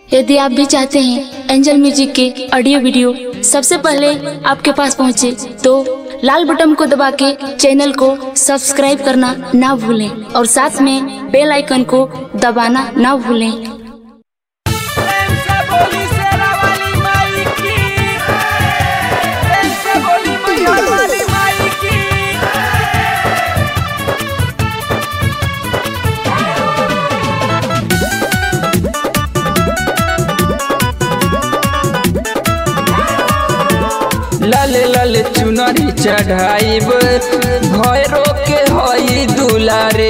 यदि आप भी चाहते हैं एंजल म्यूजिक के ऑडियो वीडियो सबसे पहले आपके पास पहुंचे, तो लाल बटन को दबा के चैनल को सब्सक्राइब करना ना भूलें और साथ में बेल आइकन को दबाना ना भूलें। लाले लाले चुनरी चढ़ाइब भैरो के हई दुलारे।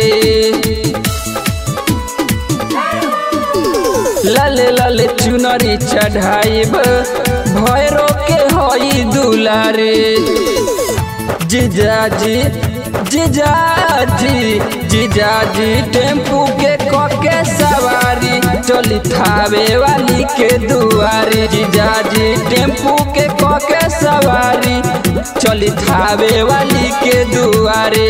लाले लाले चुनरी चढ़ाइब भैरो के हई दुलारे। जीजाजी जीजाजी जीजाजी टेम्पू के कके सवारी चली थावे वाली के दुआरे। जीजाजी टेम्पू के कके सवारी चली थावे वाली के दुआरे।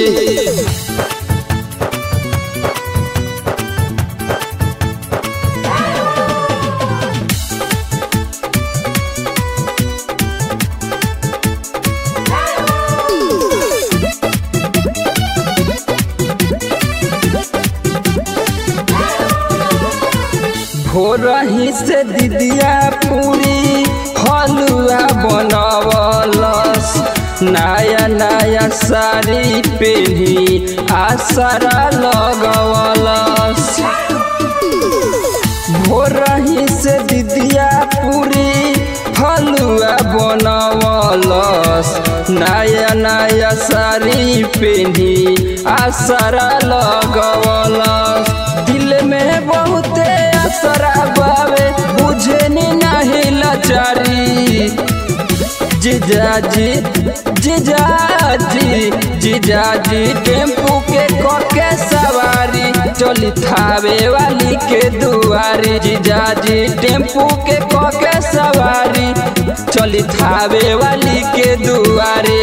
भोरही से दीदिया पूरी हलुआ बनवलस, नया नया साड़ी पहनी आसरा लगवलस। भोरही से दीदिया पूरी हलुआ बनवलस, नया नया साड़ी पहनी आसरा लगवलस। दिल में बहुते असरा बावे बुझे नी नहीं लाचारी। जीजाजी जीजाजी जीजाजी टेम्पू के कके सवारी चली थावे वाली के दुआरे। जीजाजी टेम्पू के कके सवारी चली थावे वाली के दुआरे।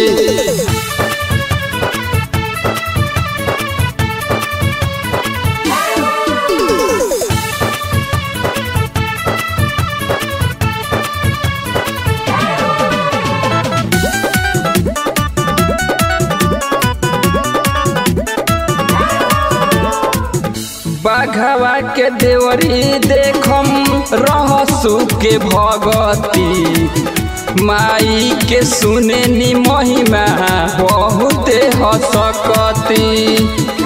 बाघवा के देवरी देखम रहसु के भगती, माई के सुने नी महिमा बहुते हसकती।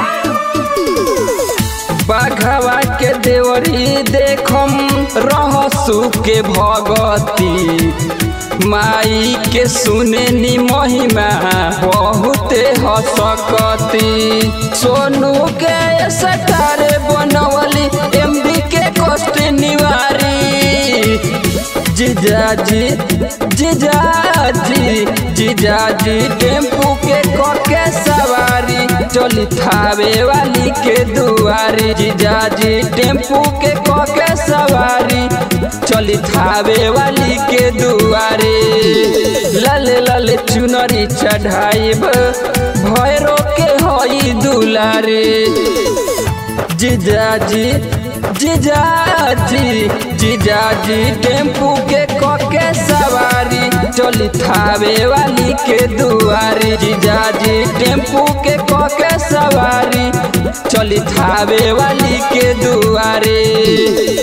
बाघवा के देवरी देखम रहसु के भगती, माई के सुने नी महिमा बहुते हसकती। सोनू के सटारे बनवली एमबी के कष्ट निवारी। जीजाजी जीजाजी जीजाजी टेम्पू के कके सवारी चली थावे वाली के दुआरे। जीजाजी टेम्पू के कके सवारी चली थावे वाली के दुआरे। लाले लाले चुनरी चढ़ाइब भैरो के हई दुलारे। जीजाजी जीजाजी जीजाजी टेम्पू के कके सवारी चली थावे वाली के दुआरे। जीजाजी टेम्पू के कके सवारी चली थावे वाली के दुआरे।